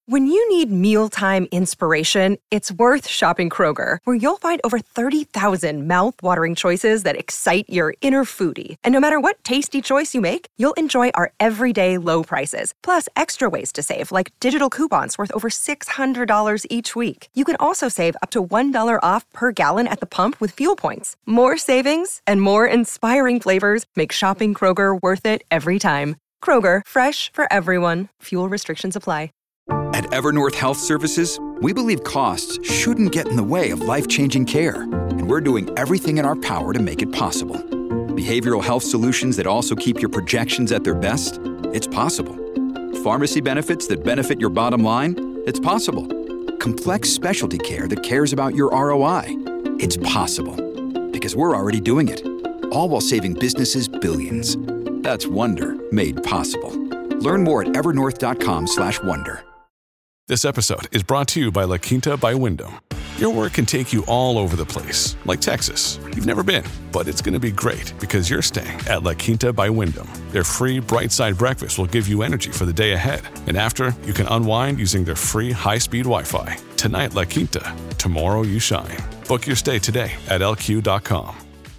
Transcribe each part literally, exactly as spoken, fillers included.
When you need mealtime inspiration, it's worth shopping Kroger, where you'll find over thirty thousand mouth-watering choices that excite your inner foodie. And no matter what tasty choice you make, you'll enjoy our everyday low prices, plus extra ways to save, like digital coupons worth over six hundred dollars each week. You can also save up to one dollar off per gallon at the pump with fuel points. More savings and more inspiring flavors make shopping Kroger worth it every time. Kroger, fresh for everyone. Fuel restrictions apply. At Evernorth Health Services, we believe costs shouldn't get in the way of life-changing care, and we're doing everything in our power to make it possible. Behavioral health solutions that also keep your projections at their best? It's possible. Pharmacy benefits that benefit your bottom line? It's possible. Complex specialty care that cares about your R O I? It's possible. Because we're already doing it. All while saving businesses billions. That's Wonder made possible. Learn more at evernorth.com slash wonder. This episode is brought to you by La Quinta by Wyndham. Your work can take you all over the place, like Texas. You've never been, but it's going to be great because you're staying at La Quinta by Wyndham. Their free Bright Side breakfast will give you energy for the day ahead. And after, you can unwind using their free high-speed Wi-Fi. Tonight, La Quinta. Tomorrow, you shine. Book your stay today at L Q dot com.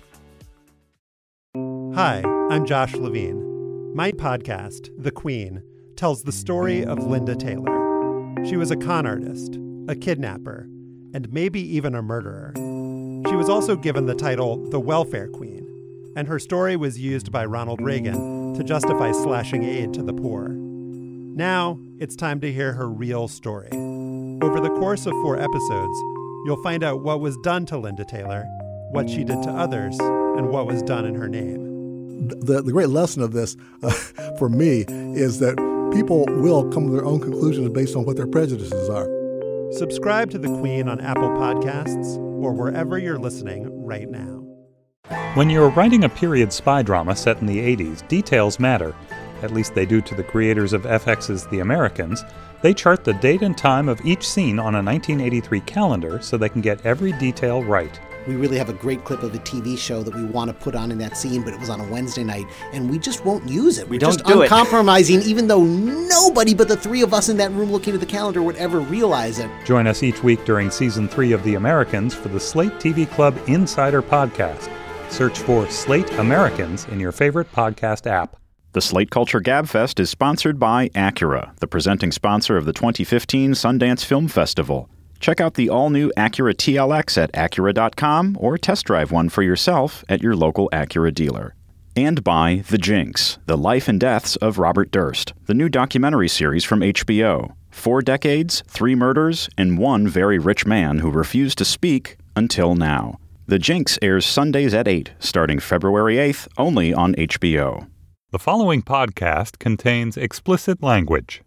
Hi, I'm Josh Levine. My podcast, The Queen, tells the story of Linda Taylor. She was a con artist, a kidnapper, and maybe even a murderer. She was also given the title the Welfare Queen, and her story was used by Ronald Reagan to justify slashing aid to the poor. Now, it's time to hear her real story. Over the course of four episodes, you'll find out what was done to Linda Taylor, what she did to others, and what was done in her name. The, the great lesson of this, uh, for me, is that people will come to their own conclusions based on what their prejudices are. Subscribe to The Queen on Apple Podcasts or wherever you're listening right now. When you're writing a period spy drama set in the eighties, details matter. At least they do to the creators of F X's The Americans. They chart the date and time of each scene on a nineteen eighty-three calendar so they can get every detail right. We really have a great clip of a T V show that we want to put on in that scene, but it was on a Wednesday night, and we just won't use it. We We're don't just do it. uncompromising, even though nobody but the three of us in that room looking at the calendar would ever realize it. Join us each week during Season three of The Americans for the Slate T V Club Insider Podcast. Search for Slate Americans in your favorite podcast app. The Slate Culture Gabfest is sponsored by Acura, the presenting sponsor of the twenty fifteen Sundance Film Festival. Check out the all-new Acura T L X at Acura dot com or test drive one for yourself at your local Acura dealer. And by The Jinx, The Life and Deaths of Robert Durst, the new documentary series from H B O. Four decades, three murders, and one very rich man who refused to speak until now. The Jinx airs Sundays at eight, starting February eighth, only on H B O. The following podcast contains explicit language.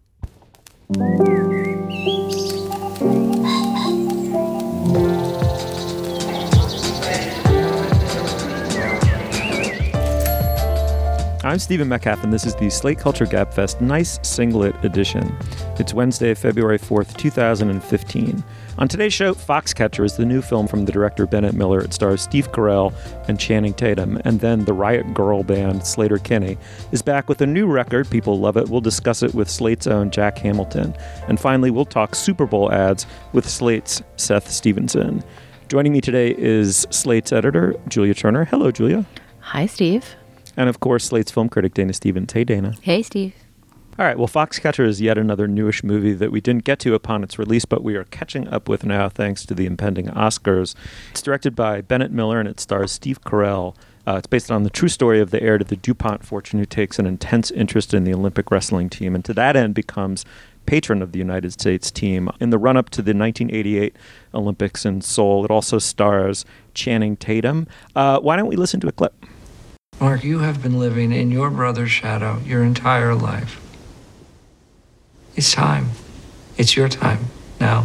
I'm Stephen Metcalf, and this is the Slate Culture Gabfest Nice Singlet Edition. It's Wednesday, February fourth, two thousand fifteen. On today's show, Foxcatcher is the new film from the director Bennett Miller. It stars Steve Carell and Channing Tatum. And then the Riot Girl band, Sleater-Kinney, is back with a new record. People love it. We'll discuss it with Slate's own Jack Hamilton. And finally, we'll talk Super Bowl ads with Slate's Seth Stevenson. Joining me today is Slate's editor, Julia Turner. Hello, Julia. Hi, Steve. And of course, Slate's film critic, Dana Stevens. Hey, Dana. Hey, Steve. All right, well, Foxcatcher is yet another newish movie that we didn't get to upon its release, but we are catching up with now thanks to the impending Oscars. It's directed by Bennett Miller, and it stars Steve Carell. Uh, it's based on the true story of the heir to the DuPont fortune who takes an intense interest in the Olympic wrestling team, and to that end becomes patron of the United States team. In the run-up to the nineteen eighty-eight Olympics in Seoul, it also stars Channing Tatum. Uh, why don't we listen to a clip? Mark, you have been living in your brother's shadow your entire life. It's time. It's your time now.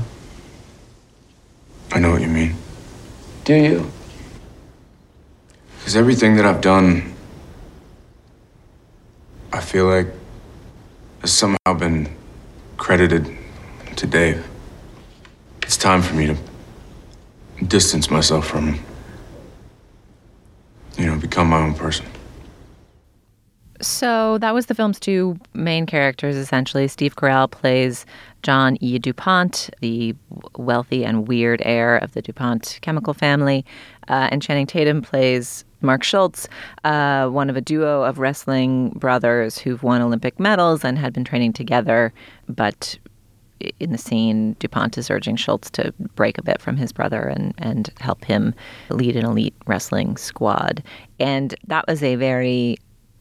I know what you mean. Do you? Because everything that I've done, I feel like, has somehow been credited to Dave. It's time for me to distance myself from him. You know, become my own person. So that was the film's two main characters, essentially. Steve Carell plays John E. DuPont, the wealthy and weird heir of the DuPont chemical family. Uh, and Channing Tatum plays Mark Schultz, uh, one of a duo of wrestling brothers who've won Olympic medals and had been training together. But in the scene, DuPont is urging Schultz to break a bit from his brother and, and help him lead an elite wrestling squad. And that was a very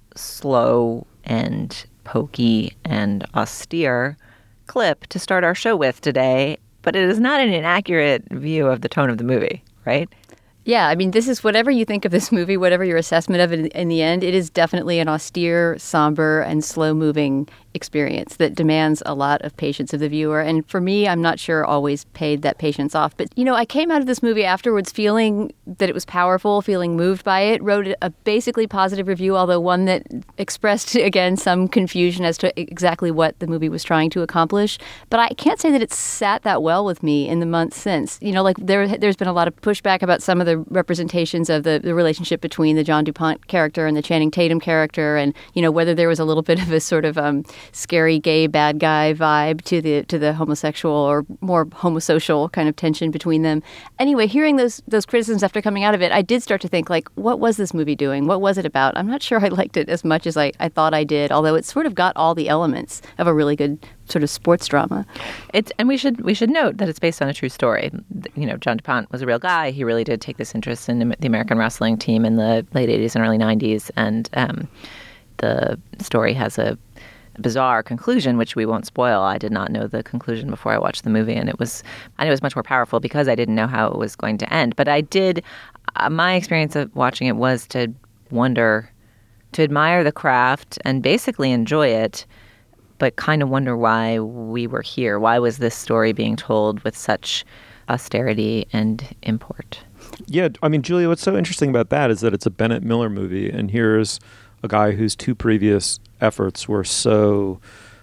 slow and pokey and austere clip to start our show with today, but it is not an inaccurate view of the tone of the movie, right? Yeah, I mean, this is whatever you think of this movie, whatever your assessment of it in, in the end, it is definitely an austere, somber, and slow-moving experience that demands a lot of patience of the viewer. And for me, I'm not sure always paid that patience off. But, you know, I came out of this movie afterwards feeling that it was powerful, feeling moved by it, wrote a basically positive review, although one that expressed, again, some confusion as to exactly what the movie was trying to accomplish. But I can't say that it's sat that well with me in the months since. You know, like there, there's been a lot of pushback about some of the representations of the, the relationship between the John DuPont character and the Channing Tatum character, and, you know, whether there was a little bit of a sort of um, scary gay bad guy vibe to the to the homosexual or more homosocial kind of tension between them. Anyway, hearing those those criticisms after coming out of it, I did start to think, like, what was this movie doing? What was it about? I'm not sure I liked it as much as I, I thought I did, although it sort of got all the elements of a really good sort of sports drama. It's and we should we should note that it's based on a true story. You know, John DuPont was a real guy. He really did take this interest in the American wrestling team in the late eighties and early nineties, and um, the story has a bizarre conclusion, which we won't spoil. I did not know the conclusion before I watched the movie, and it was, and it was much more powerful because I didn't know how it was going to end. But I did. Uh, my experience of watching it was to wonder, to admire the craft and basically enjoy it, but kind of wonder why we were here. Why was this story being told with such austerity and import? Yeah, I mean, Julia, what's so interesting about that is that it's a Bennett Miller movie, and here's a guy whose two previous efforts were so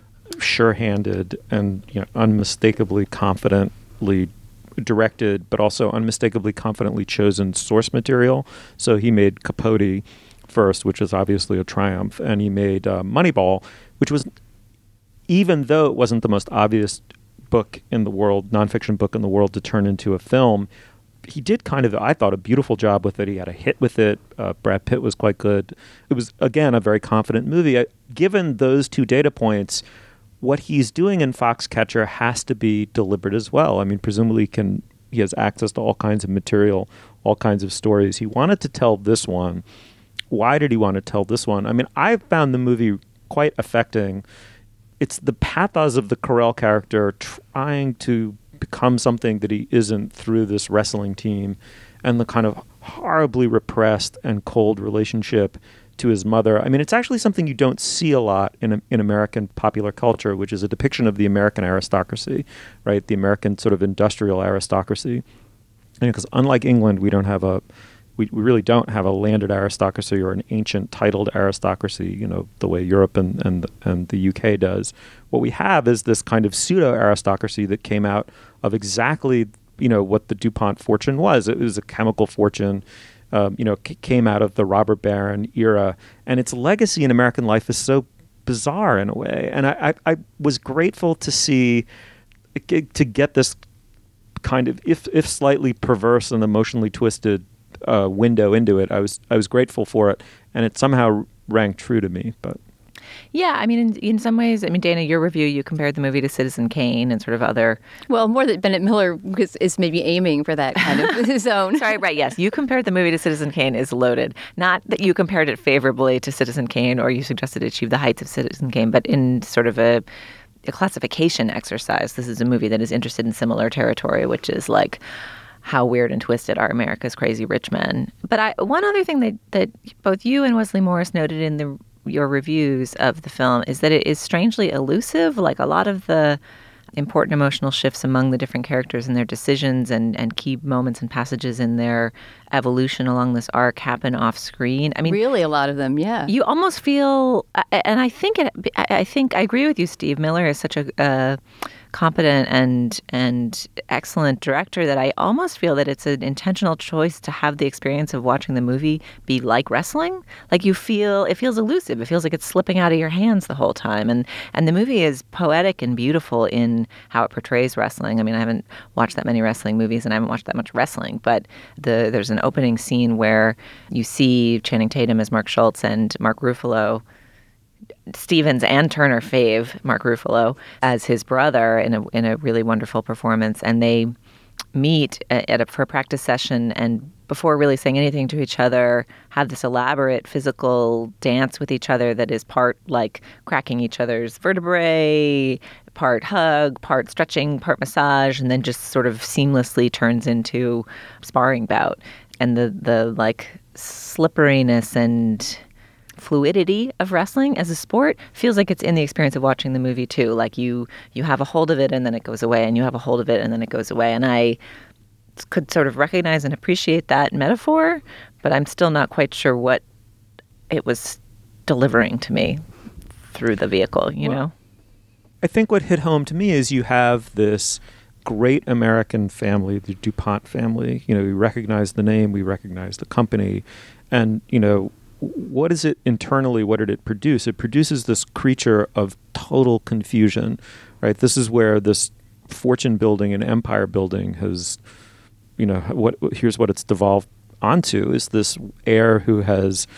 sure-handed and, you know, unmistakably confidently directed, but also unmistakably confidently chosen source material. So he made Capote first, which is obviously a triumph, and he made uh, Moneyball, which was, even though it wasn't the most obvious book in the world, nonfiction book in the world to turn into a film, he did kind of, I thought, a beautiful job with it. He had a hit with it. Uh, Brad Pitt was quite good. It was, again, a very confident movie. I, given those two data points, what he's doing in Foxcatcher has to be deliberate as well. I mean, presumably can he has access to all kinds of material, all kinds of stories. He wanted to tell this one. Why did he want to tell this one? I mean, I found the movie quite affecting. It's the pathos of the Carell character trying to become something that he isn't through this wrestling team, and the kind of horribly repressed and cold relationship to his mother. I mean, it's actually something you don't see a lot in in American popular culture, which is a depiction of the American aristocracy, right? The American sort of industrial aristocracy. Because unlike England, we don't have a We, we really don't have a landed aristocracy or an ancient titled aristocracy, you know, the way Europe and, and, and the U K does. What we have is this kind of pseudo-aristocracy that came out of exactly, you know, what the DuPont fortune was. It was a chemical fortune, um, you know, c- came out of the robber baron era. And its legacy in American life is so bizarre in a way. And I, I, I was grateful to see, to get this kind of, if if slightly perverse and emotionally twisted Uh, window into it. I was I was grateful for it, and it somehow rang true to me. But yeah, I mean, in, in some ways, I mean, Dana, your review, you compared the movie to Citizen Kane and sort of other. Well, more that Bennett Miller is, is maybe aiming for that kind of zone. Sorry, right? Yes, you compared the movie to Citizen Kane is loaded. Not that you compared it favorably to Citizen Kane, or you suggested it achieve the heights of Citizen Kane, but in sort of a, a classification exercise. This is a movie that is interested in similar territory, which is like, how weird and twisted are America's crazy rich men. But I, one other thing that, that both you and Wesley Morris noted in the, your reviews of the film is that it is strangely elusive. Like a lot of the important emotional shifts among the different characters and their decisions and, and key moments and passages in their evolution along this arc happen off screen. I mean, really, a lot of them, yeah. You almost feel, and I think it. I think I agree with you. Steve Miller is such a. a competent and and excellent director that I almost feel that it's an intentional choice to have the experience of watching the movie be like wrestling. Like you feel, it feels elusive. It feels like it's slipping out of your hands the whole time. And and the movie is poetic and beautiful in how it portrays wrestling. I mean, I haven't watched that many wrestling movies and I haven't watched that much wrestling, but the there's an opening scene where you see Channing Tatum as Mark Schultz and Mark Ruffalo, Stevens and Turner fave Mark Ruffalo as his brother in a in a really wonderful performance, and they meet at a, for a practice session, and before really saying anything to each other, have this elaborate physical dance with each other that is part like cracking each other's vertebrae, part hug, part stretching, part massage, and then just sort of seamlessly turns into sparring bout. And the the like slipperiness and fluidity of wrestling as a sport feels like it's in the experience of watching the movie too. Like you you have a hold of it and then it goes away, and you have a hold of it and then it goes away. And I could sort of recognize and appreciate that metaphor, but I'm still not quite sure what it was delivering to me through the vehicle, you well, know? I think what hit home to me is you have this great American family, the DuPont family. You know, we recognize the name, we recognize the company, and, you know, what is it internally? What did it produce? It produces this creature of total confusion, right? This is where this fortune building and empire building has, you know, what here's what it's devolved onto is this heir who has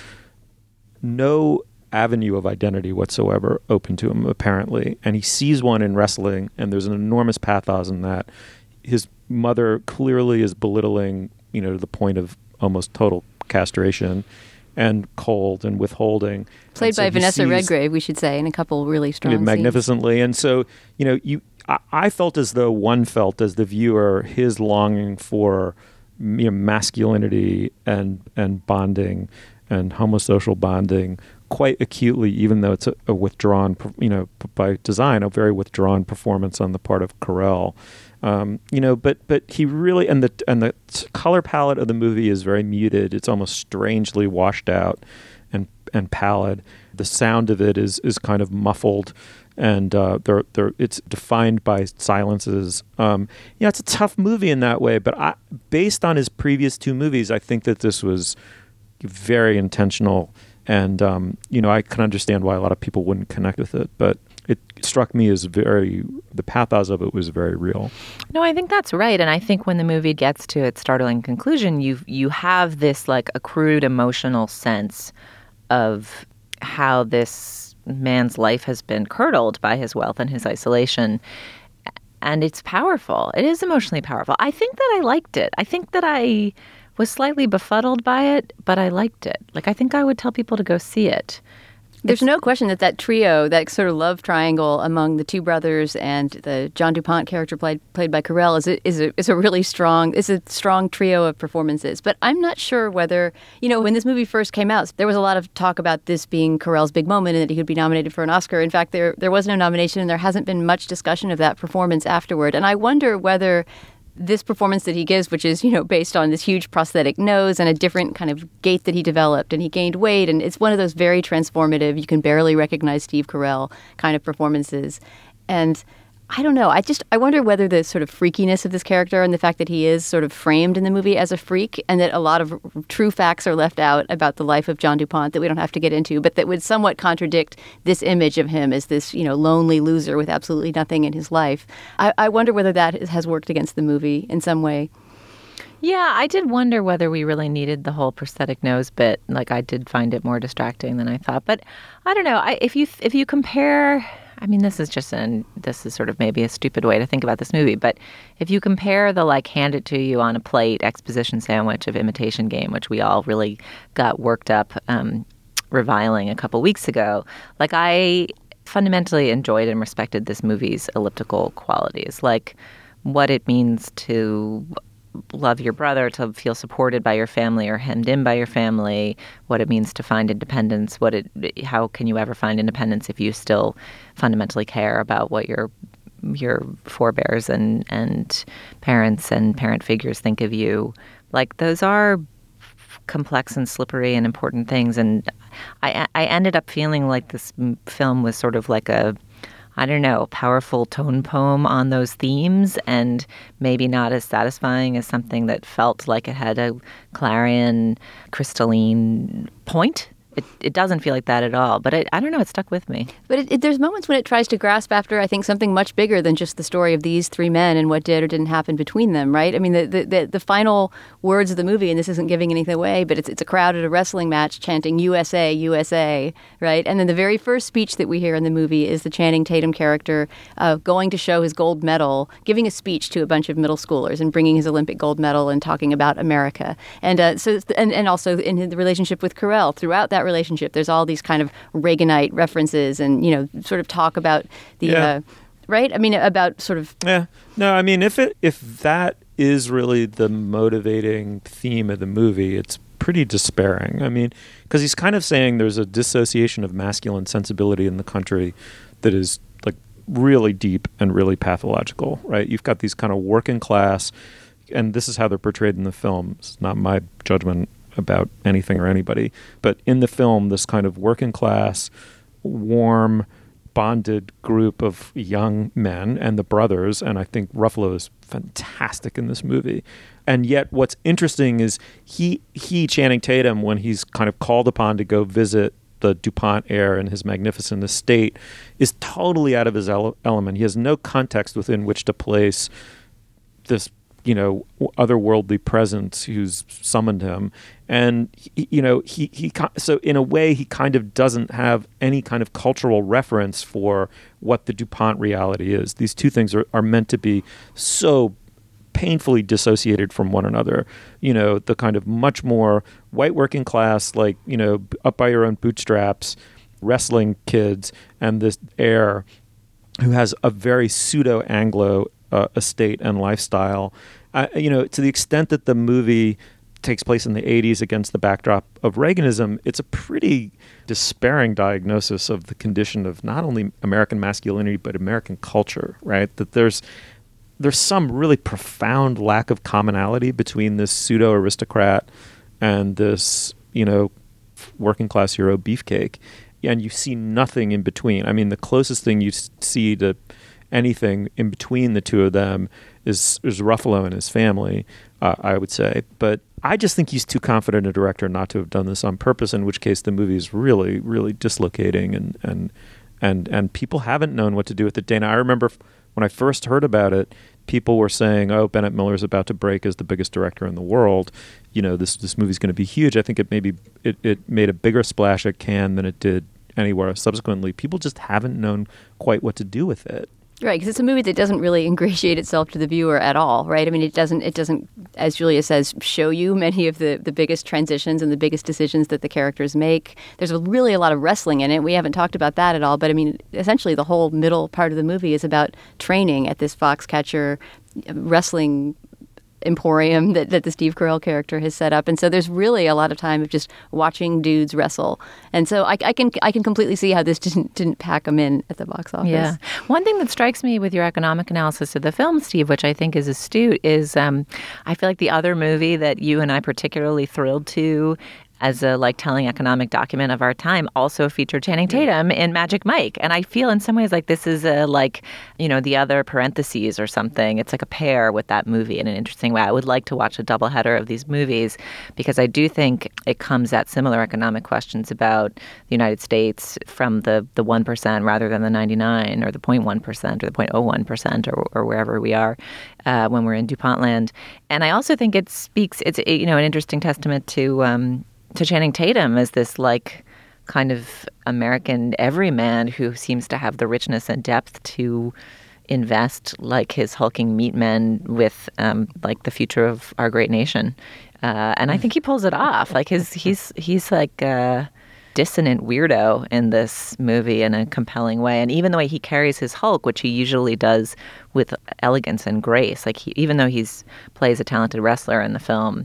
no avenue of identity whatsoever open to him, apparently. And he sees one in wrestling, and there's an enormous pathos in that. His mother clearly is belittling, you know, to the point of almost total castration and cold and withholding. Played and so by Vanessa sees, Redgrave, we should say, in a couple really strong scenes. Magnificently. And so, you know, you I, I felt as though one felt as the viewer his longing for, you know, masculinity and and bonding and homosocial bonding quite acutely, even though it's a, a withdrawn, you know, by design, a very withdrawn performance on the part of Carell. Um, you know, but but he really, and the and the color palette of the movie is very muted. It's almost strangely washed out and and pallid. The sound of it is is kind of muffled, and uh, they're, they're, it's defined by silences. Um, yeah, it's a tough movie in that way. But I, based on his previous two movies, I think that this was very intentional. And, um, you know, I can understand why a lot of people wouldn't connect with it, but it struck me as very, the pathos of it was very real. No, I think that's right. And I think when the movie gets to its startling conclusion, you you have this like accrued emotional sense of how this man's life has been curdled by his wealth and his isolation. And it's powerful. It is emotionally powerful. I think that I liked it. I think that I was slightly befuddled by it, but I liked it. Like, I think I would tell people to go see it. There's no question that that trio, that sort of love triangle among the two brothers and the John DuPont character played played by Carell is a, is a, is a really strong, is a strong trio of performances. But I'm not sure whether, you know, when this movie first came out, there was a lot of talk about this being Carell's big moment and that he could be nominated for an Oscar. In fact, there there was no nomination and there hasn't been much discussion of that performance afterward. And I wonder whether this performance that he gives, which is, you know, based on this huge prosthetic nose and a different kind of gait that he developed, and he gained weight, and it's one of those very transformative, you can barely recognize Steve Carell kind of performances. And I don't know, I just, I wonder whether the sort of freakiness of this character and the fact that he is sort of framed in the movie as a freak, and that a lot of true facts are left out about the life of John DuPont that we don't have to get into, but that would somewhat contradict this image of him as this, you know, lonely loser with absolutely nothing in his life. I, I wonder whether that has worked against the movie in some way. Yeah, I did wonder whether we really needed the whole prosthetic nose bit. Like, I did find it more distracting than I thought. But I don't know. I, if you if you compare, I mean, this is just an this is sort of maybe a stupid way to think about this movie. But if you compare the like hand it to you on a plate exposition sandwich of Imitation Game, which we all really got worked up um, reviling a couple weeks ago, like I fundamentally enjoyed and respected this movie's elliptical qualities, like what it means to love your brother, to feel supported by your family or hemmed in by your family, what it means to find independence, what it, how can you ever find independence if you still fundamentally care about what your your forebears and, and parents and parent figures think of you. Like, those are complex and slippery and important things. And I, I ended up feeling like this film was sort of like a, I don't know, powerful tone poem on those themes, and maybe not as satisfying as something that felt like it had a clarion, crystalline point. It, it doesn't feel like that at all. But it, I don't know, it stuck with me. But it, it, there's moments when it tries to grasp after, I think, something much bigger than just the story of these three men and what did or didn't happen between them, right? I mean, the the, the, the final words of the movie, and this isn't giving anything away, but it's, it's a crowd at a wrestling match chanting U S A, U S A, right? And then the very first speech that we hear in the movie is the Channing Tatum character uh, going to show his gold medal, giving a speech to a bunch of middle schoolers and bringing his Olympic gold medal and talking about America. And uh, so, and, and also in the relationship with Carell, throughout that relationship, there's all these kind of Reaganite references and, you know, sort of talk about the, yeah. uh, right? I mean, about sort of... Yeah. No, I mean, if it if that is really the motivating theme of the movie, it's pretty despairing. I mean, because he's kind of saying there's a dissociation of masculine sensibility in the country that is, like, really deep and really pathological, right? You've got these kind of working class, and this is how they're portrayed in the film. It's not my judgment about anything or anybody, but in the film, this kind of working class, warm, bonded group of young men and the brothers, and I think Ruffalo is fantastic in this movie. And yet what's interesting is he, he Channing Tatum, when he's kind of called upon to go visit the DuPont heir in his magnificent estate, is totally out of his ele- element. He has no context within which to place this, you know, otherworldly presence who's summoned him. And, he, you know, he, he, so in a way, he kind of doesn't have any kind of cultural reference for what the DuPont reality is. These two things are, are meant to be so painfully dissociated from one another. You know, the kind of much more white working class, like, you know, up by your own bootstraps, wrestling kids, and this heir who has a very pseudo-Anglo uh, estate and lifestyle. Uh, you know, to the extent that the movie takes place in the eighties against the backdrop of Reaganism, it's a pretty despairing diagnosis of the condition of not only American masculinity, but American culture, right? That there's there's some really profound lack of commonality between this pseudo-aristocrat and this, you know, working class hero beefcake. And you see nothing in between. I mean, the closest thing you see to anything in between the two of them is, is Ruffalo and his family, uh, I would say. But I just think he's too confident a director not to have done this on purpose, in which case the movie is really, really dislocating, and and and and people haven't known what to do with it. Dana, I remember when I first heard about it, people were saying, oh, Bennett Miller's about to break as the biggest director in the world. You know, this this movie's going to be huge. I think it maybe it, it made a bigger splash at Cannes than it did anywhere subsequently. People just haven't known quite what to do with it. Right, because it's a movie that doesn't really ingratiate itself to the viewer at all, right? I mean, it doesn't, it doesn't, as Julia says, show you many of the, the biggest transitions and the biggest decisions that the characters make. There's a, really a lot of wrestling in it. We haven't talked about that at all, but I mean, essentially the whole middle part of the movie is about training at this Foxcatcher wrestling emporium that, that the Steve Carell character has set up. And so there's really a lot of time of just watching dudes wrestle. And so I, I can I can completely see how this didn't didn't pack them in at the box office. Yeah. One thing that strikes me with your economic analysis of the film, Steve, which I think is astute, is um, I feel like the other movie that you and I particularly thrilled to as a like telling economic document of our time also featured Channing Tatum in Magic Mike. And I feel in some ways like this is a like, you know, the other parentheses or something. It's like a pair with that movie in an interesting way. I would like to watch a doubleheader of these movies because I do think it comes at similar economic questions about the United States from the, the one percent rather than the ninety-nine or the zero point one percent or the zero point zero one percent or, or wherever we are uh, when we're in DuPont land. And I also think it speaks, it's, you know, an interesting testament to, um, to Channing Tatum as this like kind of American everyman who seems to have the richness and depth to invest like his hulking meat men with um, like the future of our great nation. Uh, and I think he pulls it off. Like his he's he's like a dissonant weirdo in this movie in a compelling way. And even the way he carries his Hulk, which he usually does with elegance and grace, like he, even though he's plays a talented wrestler in the film,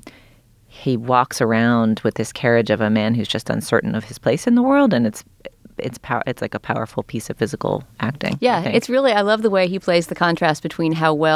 he walks around with this carriage of a man who's just uncertain of his place in the world, and it's it's power. It's like a powerful piece of physical acting. Yeah, it's really. I love the way he plays the contrast between how well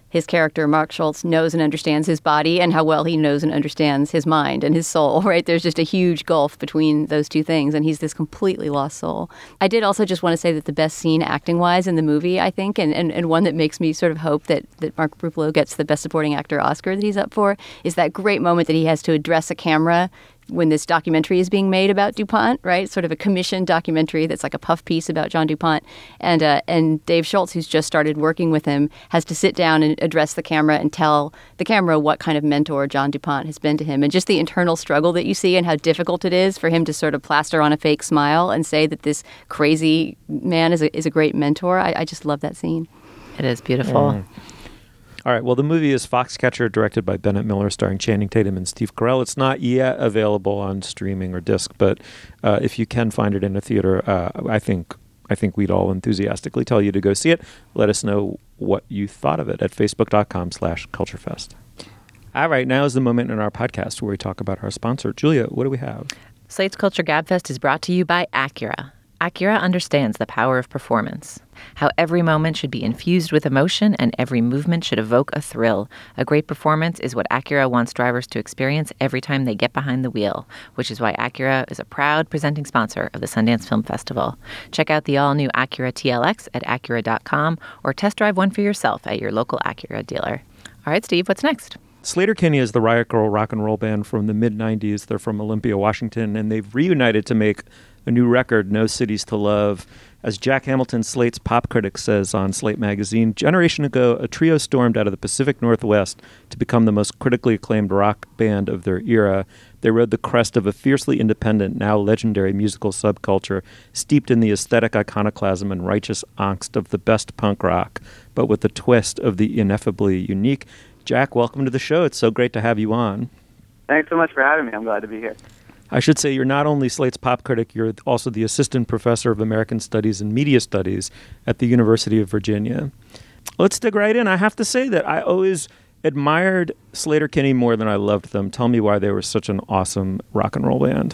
his character, Mark Schultz, knows and understands his body and how well he knows and understands his mind and his soul, right? There's just a huge gulf between those two things, and he's this completely lost soul. I did also just want to say that the best scene acting-wise in the movie, I think, and, and, and one that makes me sort of hope that, that Mark Ruffalo gets the Best Supporting Actor Oscar that he's up for, is that great moment that he has to address a camera when this documentary is being made about DuPont, right? Sort of a commissioned documentary that's like a puff piece about John DuPont. And uh, and Dave Schultz, who's just started working with him, has to sit down and address the camera and tell the camera what kind of mentor John DuPont has been to him. And just the internal struggle that you see and how difficult it is for him to sort of plaster on a fake smile and say that this crazy man is a, is a great mentor. I, I just love that scene. It is beautiful. Mm. All right, well, the movie is Foxcatcher, directed by Bennett Miller, starring Channing Tatum and Steve Carell. It's not yet available on streaming or disc, but uh, if you can find it in a theater, uh, I think I think we'd all enthusiastically tell you to go see it. Let us know what you thought of it at facebook.com slash culturefest. All right, now is the moment in our podcast where we talk about our sponsor. Julia, what do we have? Slate's Culture Gabfest is brought to you by Acura. Acura understands the power of performance, how every moment should be infused with emotion and every movement should evoke a thrill. A great performance is what Acura wants drivers to experience every time they get behind the wheel, which is why Acura is a proud presenting sponsor of the Sundance Film Festival. Check out the all-new Acura T L X at Acura dot com or test drive one for yourself at your local Acura dealer. All right, Steve, what's next? Sleater-Kinney is the Riot Grrrl rock and roll band from the mid nineties. They're from Olympia, Washington, and they've reunited to make a new record, No Cities to Love. As Jack Hamilton, Slate's pop critic, says on Slate magazine, generation ago, a trio stormed out of the Pacific Northwest to become the most critically acclaimed rock band of their era. They rode the crest of a fiercely independent, now legendary musical subculture, steeped in the aesthetic iconoclasm and righteous angst of the best punk rock, but with the twist of the ineffably unique. Jack, welcome to the show. It's so great to have you on. Thanks so much for having me. I'm glad to be here. I should say you're not only Slate's pop critic, you're also the assistant professor of American Studies and Media Studies at the University of Virginia. Let's dig right in. I have to say that I always admired Sleater-Kinney more than I loved them. Tell me why they were such an awesome rock and roll band.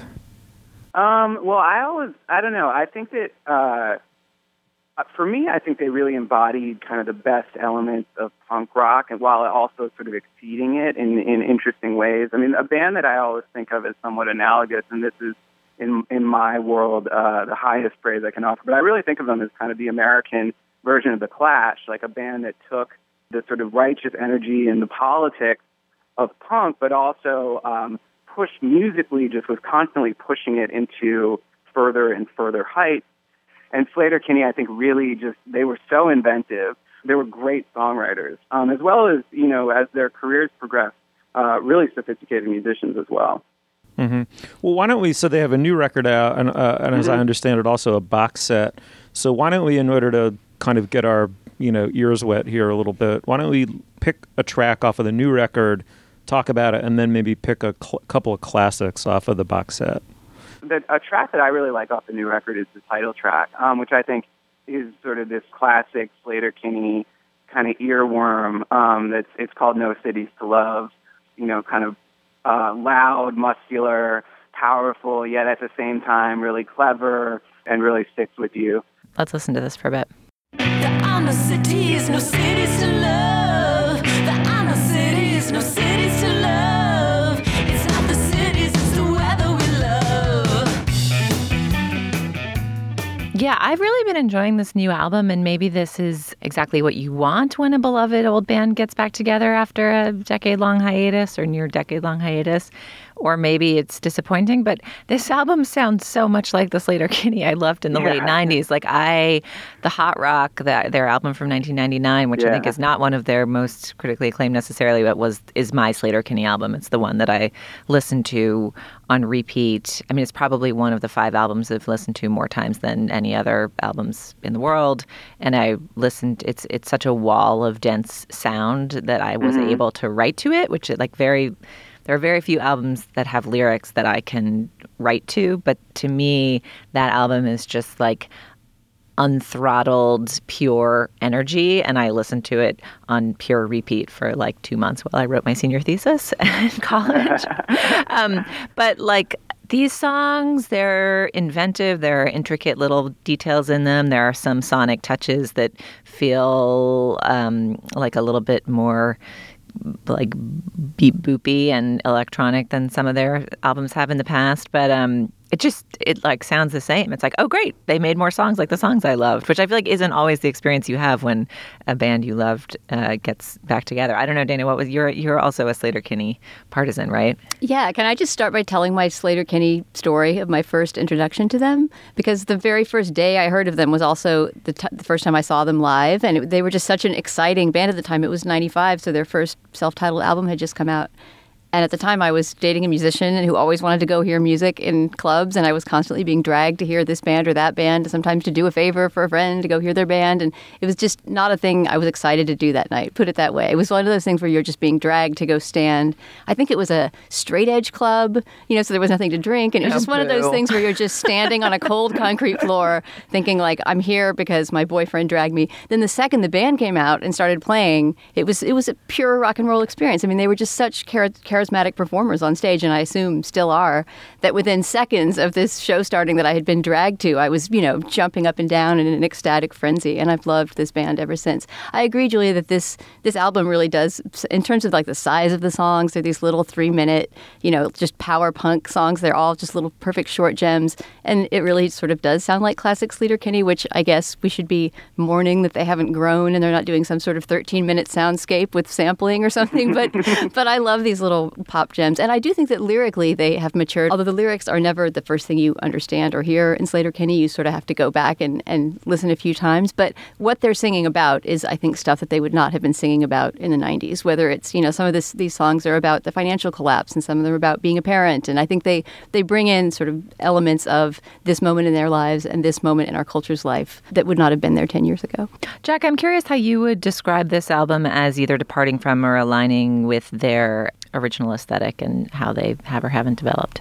Um, well, I always, I don't know. I think that, uh, for me, I think they really embodied kind of the best elements of punk rock, and while also sort of exceeding it in, in interesting ways. I mean, a band that I always think of as somewhat analogous, and this is, in in my world, uh, the highest praise I can offer, but I really think of them as kind of the American version of The Clash, like a band that took the sort of righteous energy and the politics of punk, but also um, pushed musically, just was constantly pushing it into further and further heights. And Sleater-Kinney, I think, really just, they were so inventive. They were great songwriters, um, as well as, you know, as their careers progressed, uh, really sophisticated musicians as well. Mm-hmm. Well, why don't we, so they have a new record out, and, uh, and as mm-hmm. I understand it, also a box set. So why don't we, in order to kind of get our, you know, ears wet here a little bit, why don't we pick a track off of the new record, talk about it, and then maybe pick a cl- couple of classics off of the box set? The, a track that I really like off the new record is the title track, um, which I think is sort of this classic Sleater-Kinney kind of earworm. Um, that's it's called No Cities to Love. You know, kind of uh, loud, muscular, powerful, yet at the same time really clever and really sticks with you. Let's listen to this for a bit. There are no cities, no cities to love. There are no cities, no cities to love. It's not the cities, it's the weather we love. Yeah, I've really been enjoying this new album, and maybe this is exactly what you want when a beloved old band gets back together after a decade-long hiatus or near decade-long hiatus. Or maybe it's disappointing, but this album sounds so much like the Sleater-Kinney I loved in the yeah. late nineties. Like I, the Hot Rock, the, their album from nineteen ninety-nine, which yeah. I think is not one of their most critically acclaimed necessarily, but was is my Sleater-Kinney album. It's the one that I listened to on repeat. I mean, it's probably one of the five albums I've listened to more times than any other albums in the world. And I listened, it's it's such a wall of dense sound that I was mm-hmm. able to write to it, which is like very... There are very few albums that have lyrics that I can write to, but to me, that album is just like unthrottled, pure energy. And I listened to it on pure repeat for like two months while I wrote my senior thesis in college. um, but like these songs, they're inventive. There are intricate little details in them. There are some sonic touches that feel um, like a little bit more like beep boopy and electronic than some of their albums have in the past. But um, it just, it like sounds the same. It's like, oh, great, they made more songs like the songs I loved, which I feel like isn't always the experience you have when a band you loved uh, gets back together. I don't know, Dana, what was, you're, you're also a Sleater-Kinney partisan, right? Yeah, can I just start by telling my Sleater-Kinney story of my first introduction to them? Because the very first day I heard of them was also the, t- the first time I saw them live, and it, they were just such an exciting band at the time. It was ninety-five, so their first self-titled album had just come out. And at the time, I was dating a musician who always wanted to go hear music in clubs, and I was constantly being dragged to hear this band or that band, sometimes to do a favor for a friend to go hear their band. And it was just not a thing I was excited to do that night, put it that way. It was one of those things where you're just being dragged to go stand. I think it was a straight edge club, you know, so there was nothing to drink. And it was just one of those things where you're just standing on a cold concrete floor thinking, like, I'm here because my boyfriend dragged me. Then the second the band came out and started playing, it was it was a pure rock and roll experience. I mean, they were just such char- charismatic performers on stage, and I assume still are, that within seconds of this show starting that I had been dragged to, I was, you know, jumping up and down in an ecstatic frenzy, and I've loved this band ever since. I agree, Julia, that this this album really does, in terms of like the size of the songs, they're these little three-minute, you know, just power punk songs. They're all just little perfect short gems, and it really sort of does sound like classic Sleater-Kinney, which I guess we should be mourning that they haven't grown and they're not doing some sort of thirteen-minute soundscape with sampling or something, but but I love these little pop gems. And I do think that lyrically they have matured, although the lyrics are never the first thing you understand or hear in Sleater-Kinney. You sort of have to go back and, and listen a few times. But what they're singing about is, I think, stuff that they would not have been singing about in the nineties, whether it's, you know, some of this, these songs are about the financial collapse and some of them are about being a parent. And I think they, they bring in sort of elements of this moment in their lives and this moment in our culture's life that would not have been there ten years ago. Jack, I'm curious how you would describe this album as either departing from or aligning with their original aesthetic and how they have or haven't developed.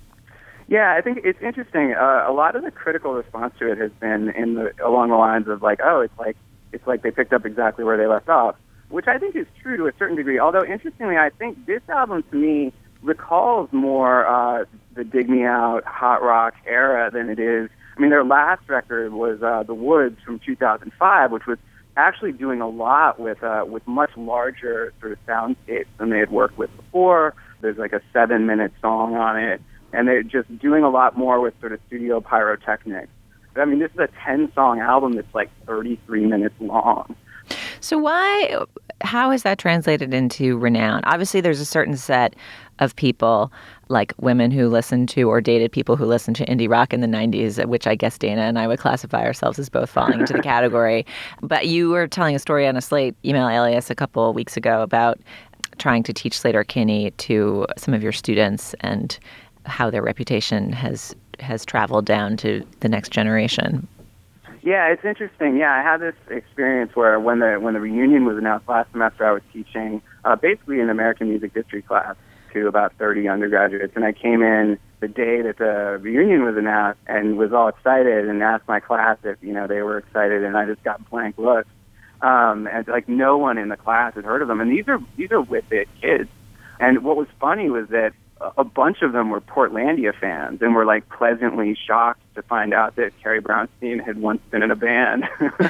Yeah, I think it's interesting. Uh, a lot of the critical response to it has been in the along the lines of like, oh, it's like it's like they picked up exactly where they left off, which I think is true to a certain degree. Although interestingly, I think this album to me recalls more uh, the Dig Me Out hot rock era than it is. I mean, their last record was uh, The Woods from two thousand five, which was actually doing a lot with uh, with much larger sort of soundscapes than they had worked with before. There's like a seven-minute song on it, and they're just doing a lot more with sort of studio pyrotechnics. I mean, this is a ten-song album that's like thirty-three minutes long. So why, how is that translated into renown? Obviously, there's a certain set of people, like women who listened to or dated people who listened to indie rock in the nineties, which I guess Dana and I would classify ourselves as both falling into the category. But you were telling a story on a Slate email alias a couple of weeks ago about trying to teach Sleater-Kinney to some of your students and how their reputation has has traveled down to the next generation. Yeah, it's interesting. Yeah, I had this experience where when the when the reunion was announced last semester, I was teaching uh, basically an American music history class to about thirty undergraduates, and I came in the day that the reunion was announced and was all excited and asked my class if, you know, they were excited, and I just got blank looks. Um, and like no one in the class had heard of them, and these are these are Whit-Bit kids. And what was funny was that a bunch of them were Portlandia fans and were like pleasantly shocked to find out that Carrie Brownstein had once been in a band.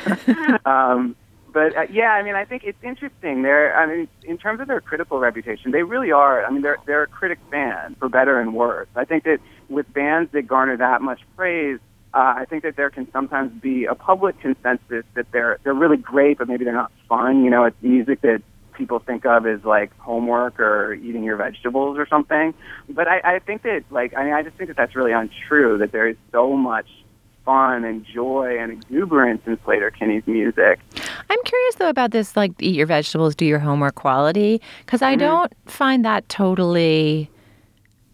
um, but uh, yeah, I mean, I think it's interesting. They're, I mean, in terms of their critical reputation, they really are. I mean, they're they're a critic band for better and worse. I think that with bands that garner that much praise, uh, I think that there can sometimes be a public consensus that they're they're really great, but maybe they're not fun. You know, it's music that people think of as like homework or eating your vegetables or something. But I, I think that like I mean I just think that that's really untrue, that there is so much fun and joy and exuberance in Sleater-Kinney's music. I'm curious though about this like eat your vegetables, do your homework quality, because I mm-hmm. don't find that totally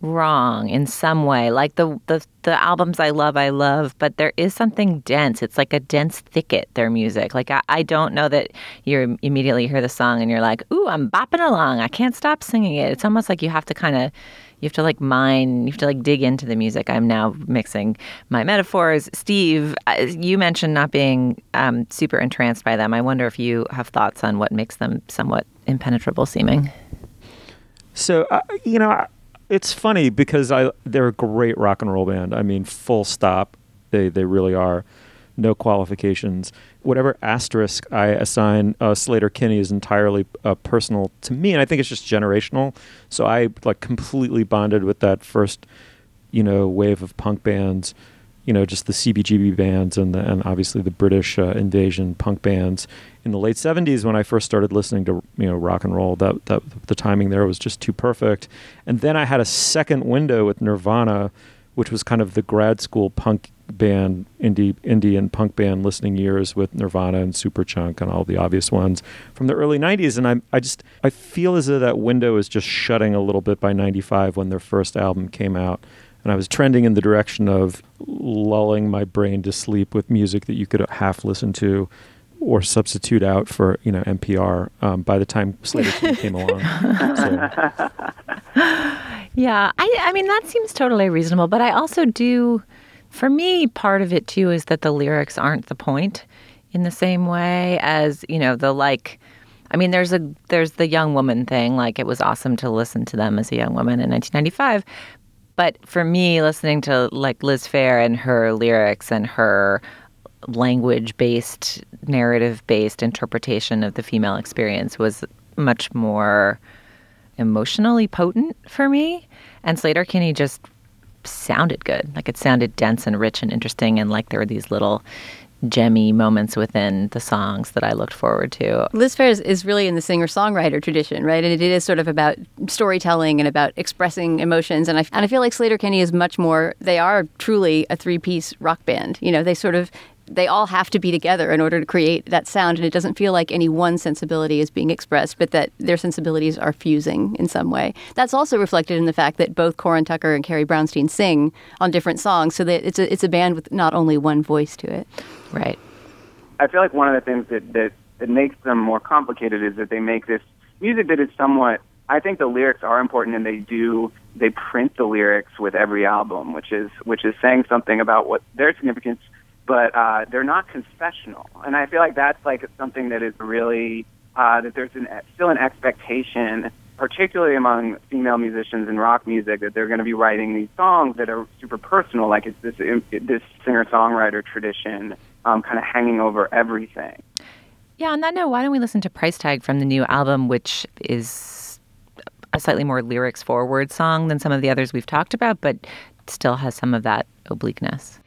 wrong in some way. Like the, the the albums I love, I love, but there is something dense. It's like a dense thicket, their music. Like I, I don't know that you immediately hear the song and you're like, ooh, I'm bopping along. I can't stop singing it. It's almost like you have to kind of, you have to like mine, you have to like dig into the music. I'm now mixing my metaphors. Steve, you mentioned not being um, super entranced by them. I wonder if you have thoughts on what makes them somewhat impenetrable seeming. So, uh, you know, I, it's funny because I they're a great rock and roll band. I mean, full stop. They they really are. No qualifications. Whatever asterisk I assign uh, Sleater-Kinney is entirely uh, personal to me, and I think it's just generational. So I like completely bonded with that first, you know, wave of punk bands. You know, just the C B G B bands and the, and obviously the British uh, invasion punk bands in the late seventies when I first started listening to, you know, rock and roll. That that the timing there was just too perfect. And then I had a second window with Nirvana, which was kind of the grad school punk band, indie indie and punk band listening years with Nirvana and Superchunk and all the obvious ones from the early nineties. And I I just I feel as though that window is just shutting a little bit by ninety-five when their first album came out. And I was trending in the direction of lulling my brain to sleep with music that you could half listen to or substitute out for, you know, N P R um, by the time Sleater came along. So. Yeah, I, I mean, that seems totally reasonable. But I also do, for me, part of it, too, is that the lyrics aren't the point in the same way as, you know, the like... I mean, there's a there's the young woman thing. Like, it was awesome to listen to them as a young woman in nineteen ninety-five. But for me, listening to like Liz Phair and her lyrics and her language-based, narrative-based interpretation of the female experience was much more emotionally potent for me. And Sleater-Kinney just sounded good. Like it sounded dense and rich and interesting, and like there were these little gemmy moments within the songs that I looked forward to. Liz Phair is, is really in the singer-songwriter tradition, right? And it is sort of about storytelling and about expressing emotions. And I, and I feel like Sleater-Kinney is much more, they are truly a three-piece rock band. You know, they sort of, they all have to be together in order to create that sound. And it doesn't feel like any one sensibility is being expressed, but that their sensibilities are fusing in some way. That's also reflected in the fact that both Corin Tucker and Carrie Brownstein sing on different songs, so that it's a, it's a band with not only one voice to it. Right. I feel like one of the things that, that, that makes them more complicated is that they make this music that is somewhat, I think the lyrics are important, and they do, they print the lyrics with every album, which is which is saying something about what their significance, but uh, they're not confessional. And I feel like that's like something that is really, uh, that there's an, still an expectation, particularly among female musicians in rock music, that they're going to be writing these songs that are super personal, like it's this, this singer-songwriter tradition um, kind of hanging over everything. Yeah, on that note, why don't we listen to Price Tag from the new album, which is a slightly more lyrics-forward song than some of the others we've talked about, but still has some of that obliqueness.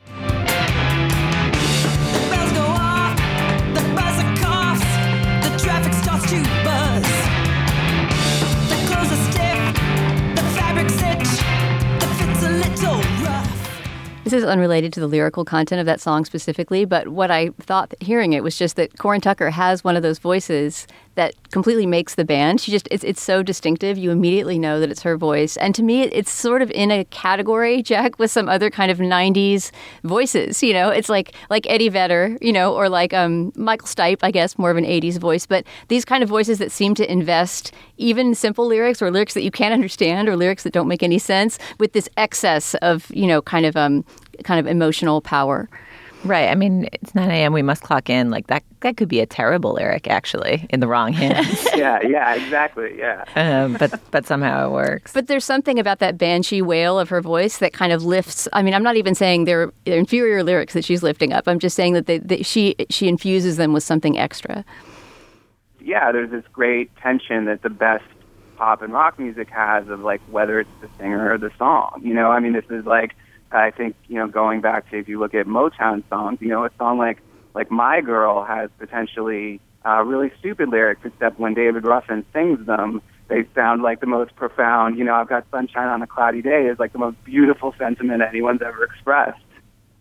To buzz. The clothes are stiff, the fabric's itch, the fit's a little rough. This is unrelated to the lyrical content of that song specifically, but what I thought hearing it was just that Corin Tucker has one of those voices that completely makes the band. She just, it's it's so distinctive. You immediately know that it's her voice. And to me, it's sort of in a category, Jack, with some other kind of nineties voices. You know, it's like like Eddie Vedder, you know, or like um, Michael Stipe, I guess, more of an eighties voice. But these kind of voices that seem to invest even simple lyrics or lyrics that you can't understand or lyrics that don't make any sense with this excess of, you know, kind of um kind of emotional power. Right. I mean, it's nine a.m. We must clock in. Like that, that could be a terrible lyric, actually, in the wrong hands. yeah, yeah, exactly. Yeah. Um, but but somehow it works. But there's something about that banshee wail of her voice that kind of lifts. I mean, I'm not even saying they're, they're inferior lyrics that she's lifting up. I'm just saying that, they, that she she infuses them with something extra. Yeah, there's this great tension that the best pop and rock music has of like whether it's the singer or the song. You know, I mean, this is like. I think, you know, going back to if you look at Motown songs, you know, a song like like My Girl has potentially uh, really stupid lyrics, except when David Ruffin sings them, they sound like the most profound, you know, I've got sunshine on a cloudy day is like the most beautiful sentiment anyone's ever expressed.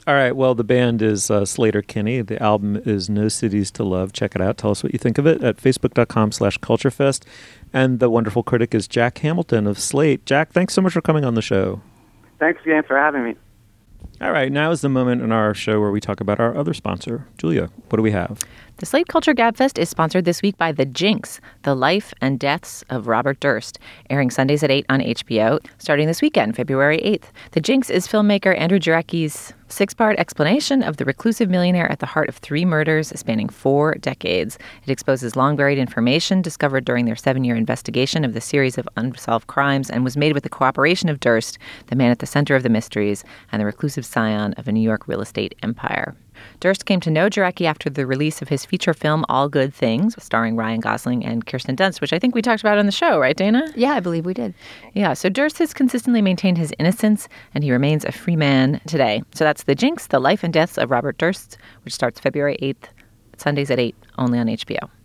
All right, well, the band is uh, Sleater-Kinney. The album is No Cities to Love. Check it out. Tell us what you think of it at facebook.com slash culturefest. And the wonderful critic is Jack Hamilton of Slate. Jack, thanks so much for coming on the show. Thanks again for having me. All right, now is the moment in our show where we talk about our other sponsor. Julia, what do we have? The Slate Culture Gabfest is sponsored this week by The Jinx, The Life and Deaths of Robert Durst, airing Sundays at eight on H B O, starting this weekend, February eighth. The Jinx is filmmaker Andrew Jarecki's six-part explanation of the reclusive millionaire at the heart of three murders spanning four decades. It exposes long-buried information discovered during their seven-year investigation of the series of unsolved crimes and was made with the cooperation of Durst, the man at the center of the mysteries and the reclusive scion of a New York real estate empire. Durst came to know Jarecki after the release of his feature film All Good Things, starring Ryan Gosling and Kirsten Dunst, which I think we talked about on the show, right, Dana? Yeah, I believe we did. Yeah, so Durst has consistently maintained his innocence, and he remains a free man today. So that's The Jinx, The Life and Deaths of Robert Durst, which starts February eighth, Sundays at eight, only on H B O. All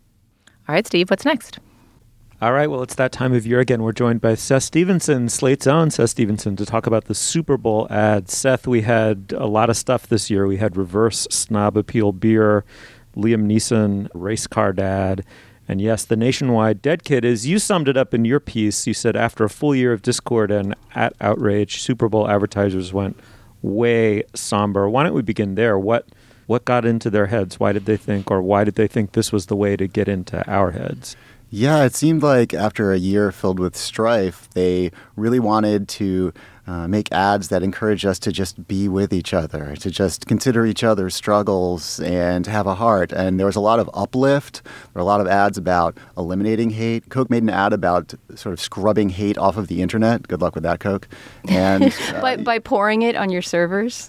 right, Steve, what's next? All right, well, it's that time of year again. We're joined by Seth Stevenson, Slate's own Seth Stevenson, to talk about the Super Bowl ads. Seth, we had a lot of stuff this year. We had reverse snob appeal beer, Liam Neeson, race car dad, and yes, the nationwide dead kid. As you summed it up in your piece, you said after a full year of discord and at outrage, Super Bowl advertisers went way somber. Why don't we begin there? What what got into their heads? Why did they think, or why did they think this was the way to get into our heads? Yeah, it seemed like after a year filled with strife, they really wanted to uh, make ads that encourage us to just be with each other, to just consider each other's struggles and have a heart. And there was a lot of uplift. There were a lot of ads about eliminating hate. Coke made an ad about sort of scrubbing hate off of the internet. Good luck with that, Coke. And uh, by, by pouring it on your servers?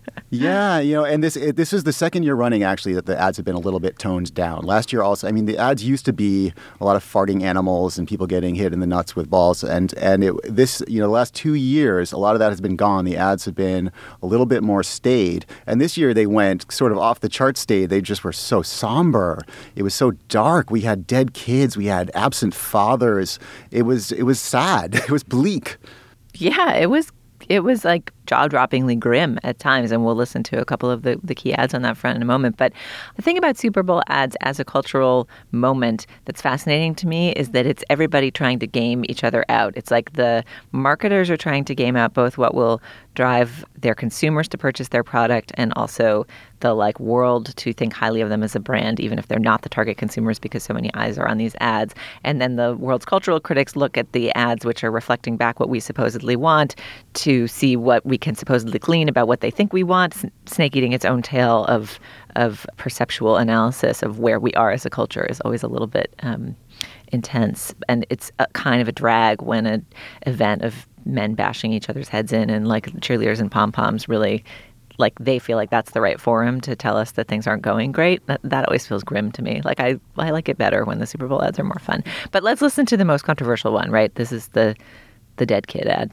Yeah, you know, and this it, this is the second year running, actually, that the ads have been a little bit toned down. Last year also, I mean, the ads used to be a lot of farting animals and people getting hit in the nuts with balls. And, and it, this, you know, the last two years, a lot of that has been gone. The ads have been a little bit more staid. And this year they went sort of off the chart staid. They just were so somber. It was so dark. We had dead kids. We had absent fathers. It was, it was sad. It was bleak. Yeah, it was It was like jaw-droppingly grim at times, and we'll listen to a couple of the, the key ads on that front in a moment. But the thing about Super Bowl ads as a cultural moment that's fascinating to me is that it's everybody trying to game each other out. It's like the marketers are trying to game out both what will drive their consumers to purchase their product and also the like world to think highly of them as a brand, even if they're not the target consumers because so many eyes are on these ads. And then the world's cultural critics look at the ads, which are reflecting back what we supposedly want, to see what we can supposedly glean about what they think we want, snake eating its own tail of of perceptual analysis of where we are as a culture is always a little bit um, intense. And it's a kind of a drag when an event of men bashing each other's heads in and like cheerleaders and pom-poms really like they feel like that's the right forum to tell us that things aren't going great. That, that always feels grim to me. Like I, I like it better when the Super Bowl ads are more fun. But let's listen to the most controversial one, right? This is the the dead kid ad.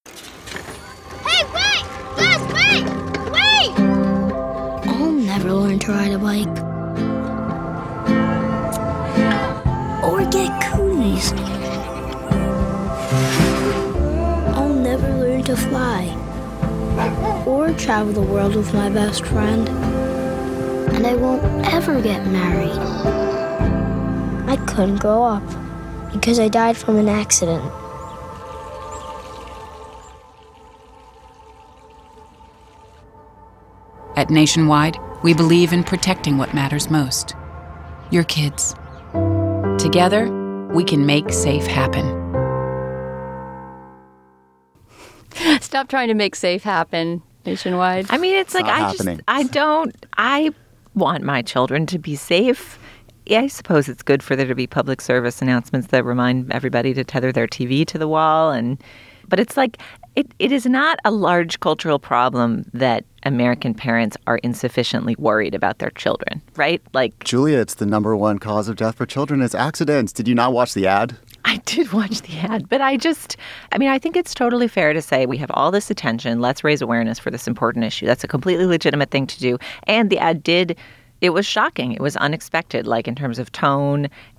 Hey, wait! Gus, wait! Wait! I'll never learn to ride a bike. Or get cooties. I'll never learn to fly. Or travel the world with my best friend. And I won't ever get married. I couldn't grow up because I died from an accident. At Nationwide, we believe in protecting what matters most. Your kids. Together, we can make safe happen. Stop trying to make safe happen, Nationwide. I mean, it's like, I just, I don't, I want my children to be safe. Yeah, I suppose it's good for there to be public service announcements that remind everybody to tether their T V to the wall. And, but it's like, it, it is not a large cultural problem that American parents are insufficiently worried about their children, right? Like, Julia, it's the number one cause of death for children is accidents. Did you not watch the ad? I did watch the ad, but I just, I mean, I think it's totally fair to say we have all this attention. Let's raise awareness for this important issue. That's a completely legitimate thing to do. And the ad did, it was shocking. It was unexpected, like in terms of tone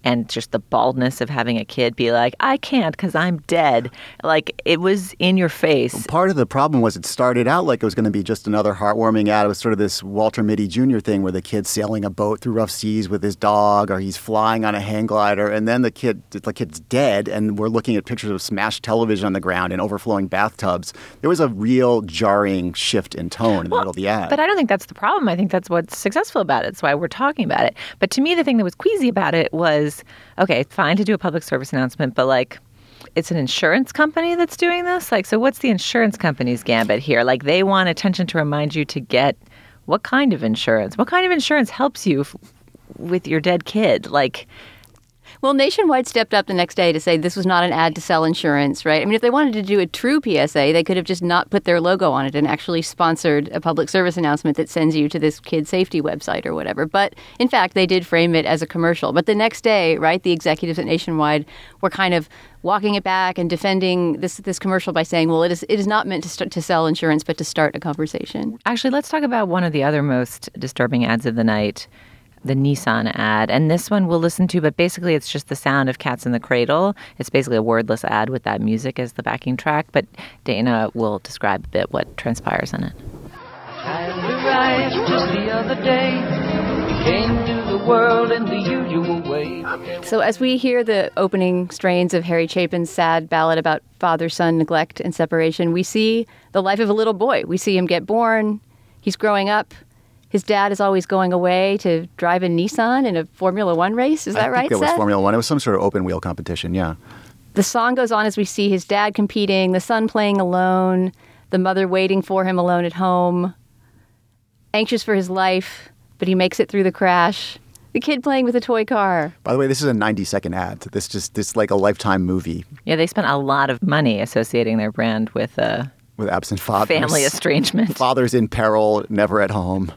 and just the baldness of having a kid be like, I can't because I'm dead. Like, it was in your face. Well, part of the problem was it started out like it was going to be just another heartwarming ad. It was sort of this Walter Mitty Junior thing where the kid's sailing a boat through rough seas with his dog, or he's flying on a hang glider, and then the kid, the kid's dead, and we're looking at pictures of smashed television on the ground and overflowing bathtubs. There was a real jarring shift in tone in the Well, middle of the ad. But I don't think that's the problem. I think that's what's successful about it. That's why we're talking about it. But to me, the thing that was queasy about it was, okay, fine to do a public service announcement, but like, it's an insurance company that's doing this? Like, so what's the insurance company's gambit here? Like, they want attention to remind you to get what kind of insurance? What kind of insurance helps you f- with your dead kid? Like, Well, Nationwide stepped up the next day to say this was not an ad to sell insurance, right? I mean, if they wanted to do a true P S A, they could have just not put their logo on it and actually sponsored a public service announcement that sends you to this kid safety website or whatever. But in fact, they did frame it as a commercial. But the next day, right, the executives at Nationwide were kind of walking it back and defending this this commercial by saying, well, it is it is not meant to start to sell insurance, but to start a conversation. Actually, let's talk about one of the other most disturbing ads of the night, the Nissan ad. And this one we'll listen to, but basically it's just the sound of Cats in the Cradle. It's basically a wordless ad with that music as the backing track, but Dana will describe a bit what transpires in it. Time arrived just the other day. We came to the world in the usual way. So as we hear the opening strains of Harry Chapin's sad ballad about father-son neglect and separation, we see the life of a little boy. We see him get born. He's growing up. His dad is always going away to drive a Nissan in a Formula One race. Is that I right, think it was Seth? Formula One. It was some sort of open wheel competition, yeah. The song goes on as we see his dad competing, the son playing alone, the mother waiting for him alone at home, anxious for his life, but he makes it through the crash. The kid playing with a toy car. By the way, this is a ninety-second ad. This just this is like a Lifetime movie. Yeah, they spent a lot of money associating their brand with uh, with absent fathers, family estrangement, fathers in peril, never at home.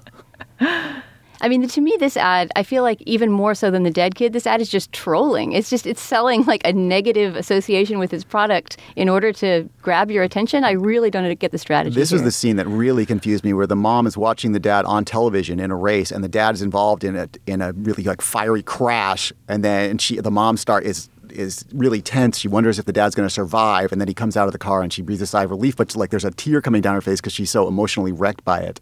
I mean, to me, this ad, I feel like even more so than the dead kid, this ad is just trolling. It's just, it's selling like a negative association with its product in order to grab your attention. I really don't get the strategy This here. was the scene that really confused me, where the mom is watching the dad on television in a race, and the dad is involved in a in a really like fiery crash, and then she the mom start is is really tense. She wonders if the dad's going to survive, and then he comes out of the car and she breathes a sigh of relief, but like there's a tear coming down her face because she's so emotionally wrecked by it.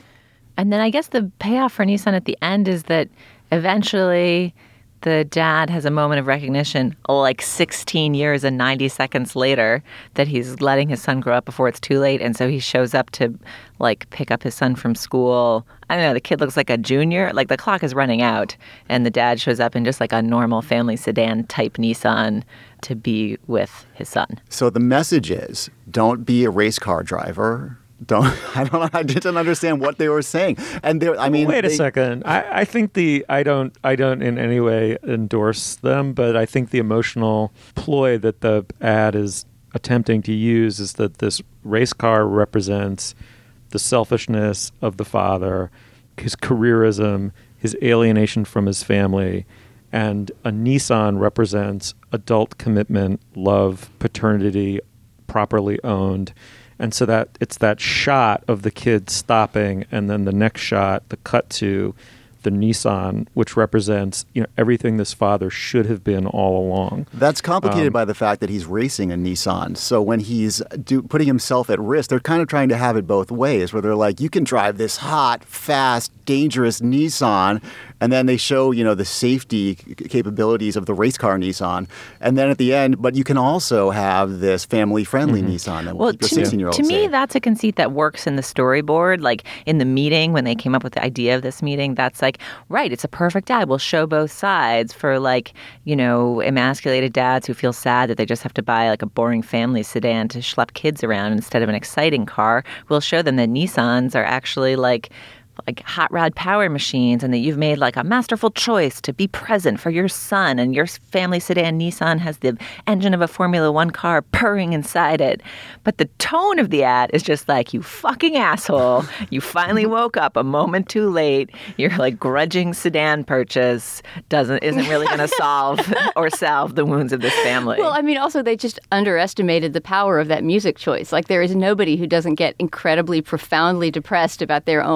And then I guess the payoff for Nissan at the end is that eventually the dad has a moment of recognition, like sixteen years and ninety seconds later, that he's letting his son grow up before it's too late. And so he shows up to like pick up his son from school. I don't know, the kid looks like a junior, like the clock is running out. And the dad shows up in just like a normal family sedan type Nissan to be with his son. So the message is, don't be a race car driver. Don't I don't I didn't understand what they were saying. And there I mean Wait a they, second. I, I think the I don't I don't in any way endorse them, but I think the emotional ploy that the ad is attempting to use is that this race car represents the selfishness of the father, his careerism, his alienation from his family, and a Nissan represents adult commitment, love, paternity, properly owned. And so that it's that shot of the kid stopping, and then the next shot, the cut to the Nissan, which represents, you know, everything this father should have been all along. That's complicated Um, by the fact that he's racing a Nissan. So when he's do, putting himself at risk, they're kind of trying to have it both ways, where they're like, you can drive this hot, fast, dangerous Nissan, and then they show, you know, the safety c- capabilities of the race car Nissan. And then at the end, but you can also have this family-friendly Nissan that will Well, keep your to, sixteen-year-old to me, safe. that's a conceit that works in the storyboard. Like in the meeting, when they came up with the idea of this meeting, that's like, right, it's a perfect ad. We'll show both sides for like, you know, emasculated dads who feel sad that they just have to buy like a boring family sedan to schlep kids around instead of an exciting car. We'll show them that Nissans are actually like like hot rod power machines, and that you've made like a masterful choice to be present for your son, and your family sedan Nissan has the engine of a Formula One car purring inside it. But the tone of the ad is just like, you fucking asshole, you finally woke up a moment too late. Your like grudging sedan purchase doesn't isn't really going to solve or salve the wounds of this family. Well, I mean, also, they just underestimated the power of that music choice. Like, there is nobody who doesn't get incredibly, profoundly depressed about their own family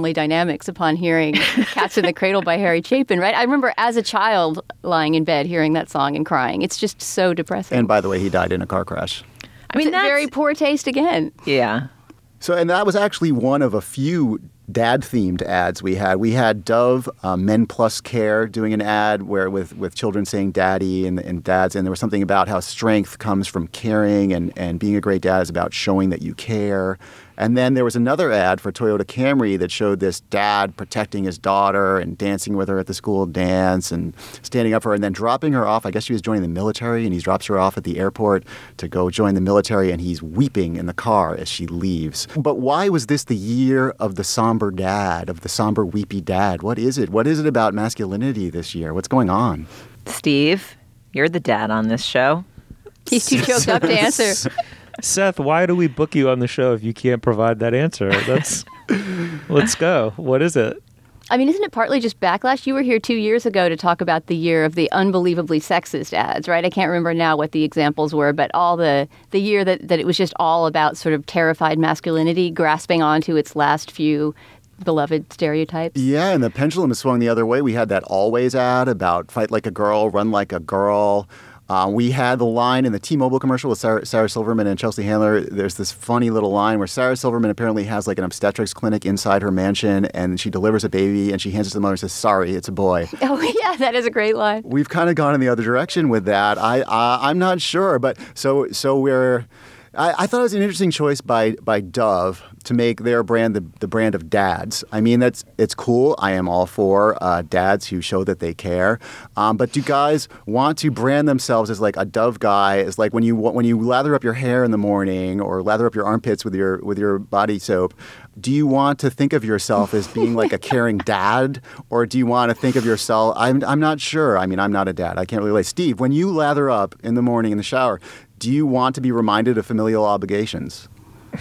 family dynamics upon hearing Cats in the Cradle by Harry Chapin, right? I remember as a child lying in bed hearing that song and crying. It's just so depressing. And by the way, he died in a car crash. I mean, that's very poor taste again. Yeah. So, and that was actually one of a few dad-themed ads we had. We had Dove, uh, Men Plus Care, doing an ad where with, with children saying daddy and, and dads, and there was something about how strength comes from caring, and, and being a great dad is about showing that you care. And then there was another ad for Toyota Camry that showed this dad protecting his daughter and dancing with her at the school dance and standing up for her and then dropping her off. I guess she was joining the military, and he drops her off at the airport to go join the military, and he's weeping in the car as she leaves. But why was this the year of the somber dad, of the somber, weepy dad? What is it? What is it about masculinity this year? What's going on? Steve, you're the dad on this show. He's too choked up to answer. Seth, why do we book you on the show if you can't provide that answer? Let's let's go. What is it? I mean, isn't it partly just backlash? You were here two years ago to talk about the year of the unbelievably sexist ads, right? I can't remember now what the examples were, but all the, the year that, that it was just all about sort of terrified masculinity grasping onto its last few beloved stereotypes. Yeah, and the pendulum has swung the other way. We had that Always ad about fight like a girl, run like a girl. Uh, we had the line in the T-Mobile commercial with Sarah, Sarah Silverman and Chelsea Handler. There's this funny little line where Sarah Silverman apparently has like an obstetrics clinic inside her mansion, and she delivers a baby, and she hands it to the mother and says, "Sorry, it's a boy." Oh, yeah, that is a great line. We've kind of gone in the other direction with that. I, uh, I'm not sure, but so so we're... I, I thought it was an interesting choice by by Dove to make their brand the, the brand of dads. I mean, that's it's cool. I am all for uh, dads who show that they care. Um, but do guys want to brand themselves as like a Dove guy? As like when you when you lather up your hair in the morning or lather up your armpits with your with your body soap? Do you want to think of yourself as being like a caring dad, or do you want to think of yourself? I'm I'm not sure. I mean, I'm not a dad. I can't really relate. Steve, when you lather up in the morning in the shower, do you want to be reminded of familial obligations?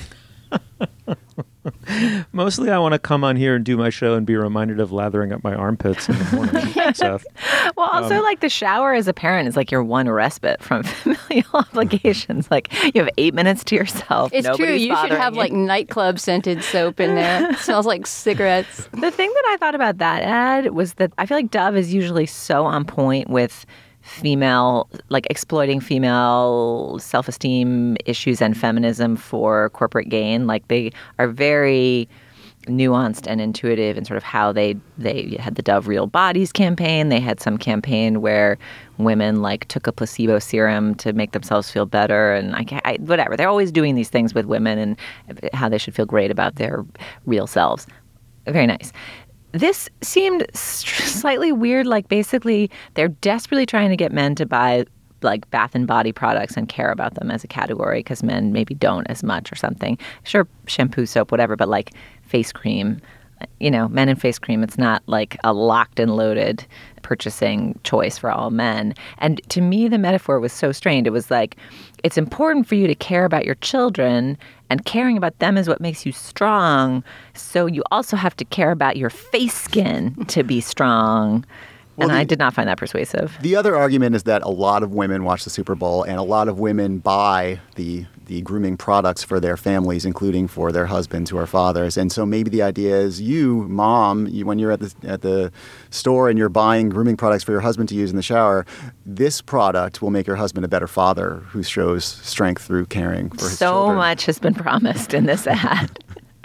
Mostly I want to come on here and do my show and be reminded of lathering up my armpits in the morning. Seth. Well, also, Um, like, the shower as a parent is like your one respite from familial obligations. Like, you have eight minutes to yourself. It's true. Nobody's You should bothering have you. like nightclub scented soap in there. It smells like cigarettes. The thing that I thought about that ad was that I feel like Dove is usually so on point with female, like exploiting female self-esteem issues and feminism for corporate gain. Like, they are very nuanced and intuitive in sort of how they they had the Dove Real Bodies campaign. They had some campaign where women like took a placebo serum to make themselves feel better, and I, can't, I whatever. They're always doing these things with women and how they should feel great about their real selves. Very nice. This seemed slightly weird. Like, basically, they're desperately trying to get men to buy like bath and body products and care about them as a category, because men maybe don't as much or something. Sure, shampoo, soap, whatever, but like face cream, you know, men and face cream, it's not like a locked and loaded purchasing choice for all men. And to me, the metaphor was so strained. It was like, it's important for you to care about your children, and caring about them is what makes you strong. So you also have to care about your face skin to be strong. Well, and the, I did not find that persuasive. The other argument is that a lot of women watch the Super Bowl, and a lot of women buy the the grooming products for their families, including for their husbands who are fathers. And so maybe the idea is you, mom, you, when you're at the at the store and you're buying grooming products for your husband to use in the shower, this product will make your husband a better father who shows strength through caring for his so children. much has been promised in this ad.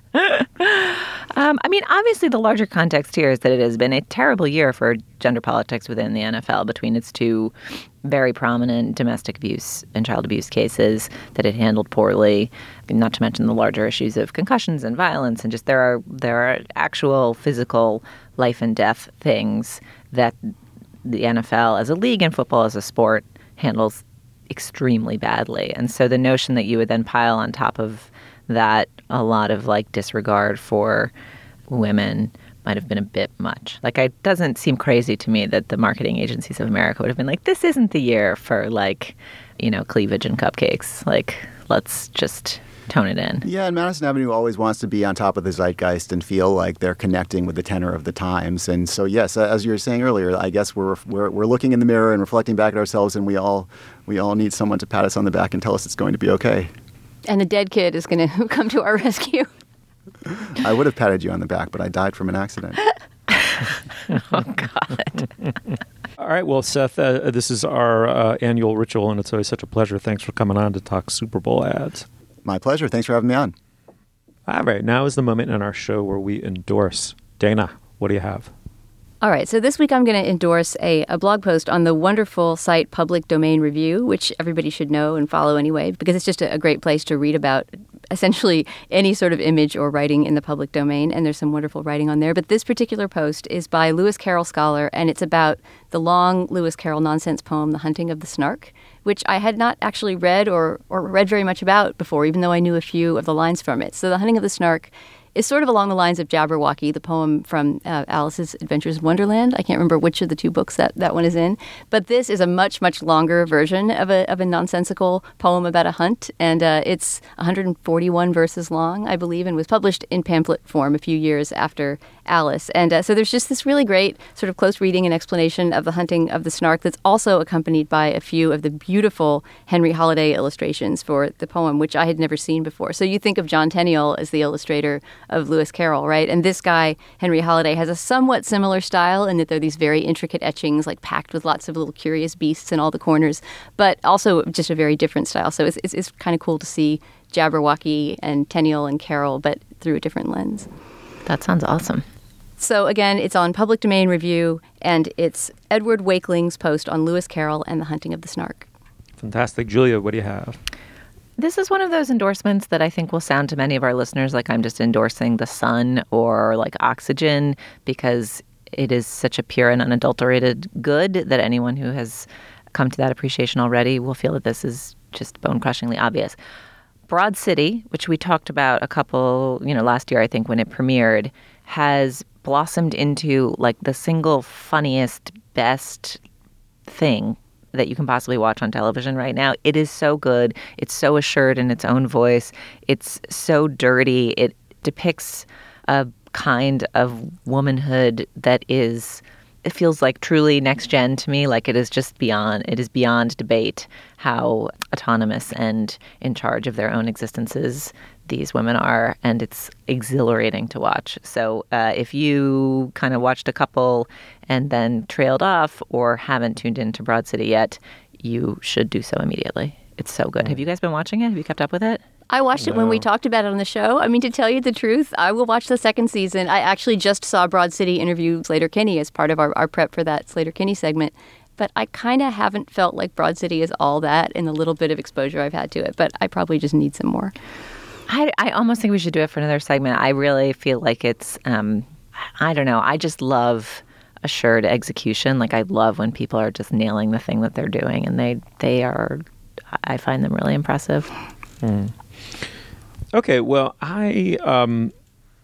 um, I mean, obviously, the larger context here is that it has been a terrible year for gender politics within the N F L, between its two very prominent domestic abuse and child abuse cases that it handled poorly, not to mention the larger issues of concussions and violence. And just there are there are actual physical life and death things that the N F L as a league and football as a sport handles extremely badly. And so the notion that you would then pile on top of that a lot of like disregard for women might have been a bit much. Like, it doesn't seem crazy to me that the marketing agencies of America would have been like, this isn't the year for like, you know, cleavage and cupcakes. Like, let's just tone it in. Yeah, and Madison Avenue always wants to be on top of the zeitgeist and feel like they're connecting with the tenor of the times. And so, yes, as you were saying earlier, I guess we're we're we're looking in the mirror and reflecting back at ourselves, and we all we all need someone to pat us on the back and tell us it's going to be okay. And the dead kid is going to come to our rescue. I would have patted you on the back, but I died from an accident. Oh, God. All right. Well, Seth, uh, this is our uh, annual ritual, and it's always such a pleasure. Thanks for coming on to talk Super Bowl ads. My pleasure. Thanks for having me on. All right. Now is the moment in our show where we endorse. Dana, what do you have? All right, so this week I'm going to endorse a, a blog post on the wonderful site Public Domain Review, which everybody should know and follow anyway, because it's just a, a great place to read about essentially any sort of image or writing in the public domain, and there's some wonderful writing on there. But this particular post is by Lewis Carroll scholar, and it's about the long Lewis Carroll nonsense poem, The Hunting of the Snark, which I had not actually read or, or read very much about before, even though I knew a few of the lines from it. So The Hunting of the Snark is sort of along the lines of Jabberwocky, the poem from uh, Alice's Adventures in Wonderland. I can't remember which of the two books that, that one is in. But this is a much, much longer version of a of a nonsensical poem about a hunt. And uh, it's one hundred forty-one verses long, I believe, and was published in pamphlet form a few years after Alice. And uh, so there's just this really great sort of close reading and explanation of The Hunting of the Snark that's also accompanied by a few of the beautiful Henry Holiday illustrations for the poem, which I had never seen before. So you think of John Tenniel as the illustrator of Lewis Carroll, right? And this guy, Henry Holiday, has a somewhat similar style in that there are these very intricate etchings, like packed with lots of little curious beasts in all the corners, but also just a very different style. So it's, it's, it's kind of cool to see Jabberwocky and Tenniel and Carroll, but through a different lens. That sounds awesome. So again, it's on Public Domain Review, and it's Edward Wakeling's post on Lewis Carroll and The Hunting of the Snark. Fantastic. Julia, what do you have? This is one of those endorsements that I think will sound to many of our listeners like I'm just endorsing The Sun or like Oxygen, because it is such a pure and unadulterated good that anyone who has come to that appreciation already will feel that this is just bone-crushingly obvious. Broad City, which we talked about a couple, you know, last year, I think, when it premiered, has blossomed into like the single funniest, best thing that you can possibly watch on television right now. It is so good. It's so assured in its own voice. It's so dirty. It depicts a kind of womanhood that is, it feels like truly next gen to me. Like it is just beyond, it is beyond debate how autonomous and in charge of their own existences these women are, and it's exhilarating to watch. So uh, if you kind of watched a couple and then trailed off or haven't tuned into Broad City yet, you should do so immediately. It's so good. Have you guys been watching it? Have you kept up with it? I watched it no. when we talked about it on the show. I mean, to tell you the truth, I will watch the second season. I actually just saw Broad City interview Slater-Kinney as part of our, our prep for that Slater-Kinney segment. But I kind of haven't felt like Broad City is all that in the little bit of exposure I've had to it. But I probably just need some more. I, I almost think we should do it for another segment. I really feel like it's, um, I don't know, I just love assured execution. Like I love when people are just nailing the thing that they're doing, and they, they are, I find them really impressive. Mm. Okay, well, I, um,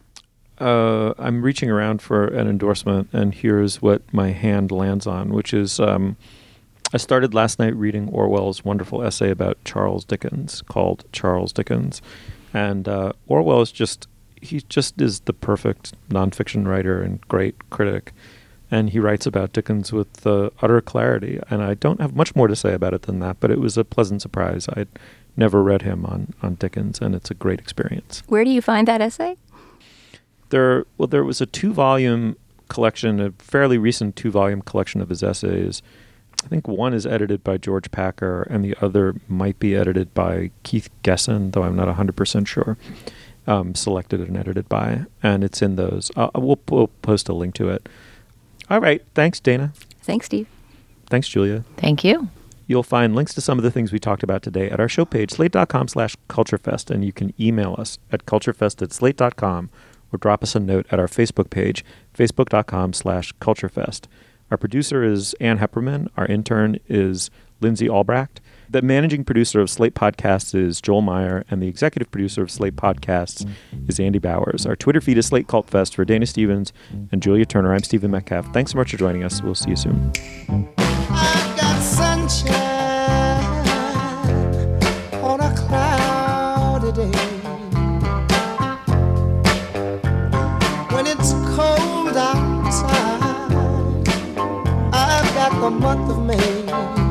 uh, I'm reaching around for an endorsement, and here's what my hand lands on, which is um, I started last night reading Orwell's wonderful essay about Charles Dickens called Charles Dickens. And uh, Orwell is just, he just is the perfect nonfiction writer and great critic. And he writes about Dickens with uh, utter clarity. And I don't have much more to say about it than that, but it was a pleasant surprise. I'd never read him on, on Dickens, and it's a great experience. Where do you find that essay? There, well, there was a two-volume collection, a fairly recent two-volume collection of his essays. I think one is edited by George Packer, and the other might be edited by Keith Gesson, though I'm not one hundred percent sure. Um, selected and edited by, and it's in those. Uh, we'll, we'll post a link to it. All right. Thanks, Dana. Thanks, Steve. Thanks, Julia. Thank you. You'll find links to some of the things we talked about today at our show page, slate.com slash culturefest, and you can email us at culturefest at slate dot com or drop us a note at our Facebook page, facebook.com slash culturefest. Our producer is Ann Hepperman. Our intern is Lindsay Albrecht. The managing producer of Slate Podcasts is Joel Meyer, and the executive producer of Slate Podcasts is Andy Bowers. Our Twitter feed is Slate Cult Fest. For Dana Stevens and Julia Turner, I'm Stephen Metcalf. Thanks so much for joining us. We'll see you soon. I've got sunshine on a cloudy day. When it's cold outside, I've got the month of May.